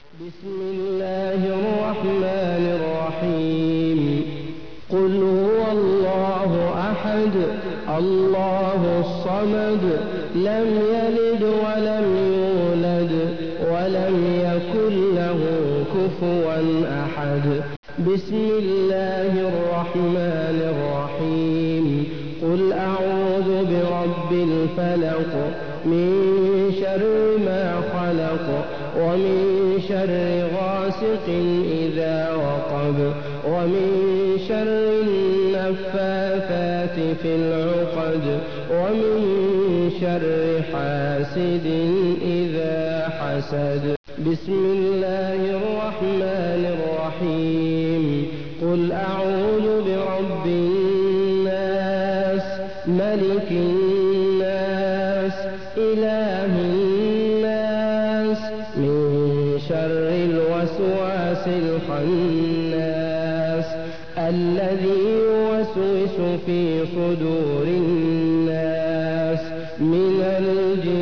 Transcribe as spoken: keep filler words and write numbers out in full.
بسم الله الرحمن الرحيم. قل هو الله أحد الله الصمد لم يلد ولم يولد ولم يكن له كفوا أحد. بسم الله الرحمن الرحيم. قل أعوذ برب الفلق من شر ما خلق ومن شر غاسق إذا وقب ومن شر النفاثات في العقد ومن شر حاسد إذا حسد. بسم الله الرحمن الرحيم. قل أعوذ برب الناس ملك الناس إله الناس من شر الوسواس الخناس الذي يوسوس في صدور الناس من الجن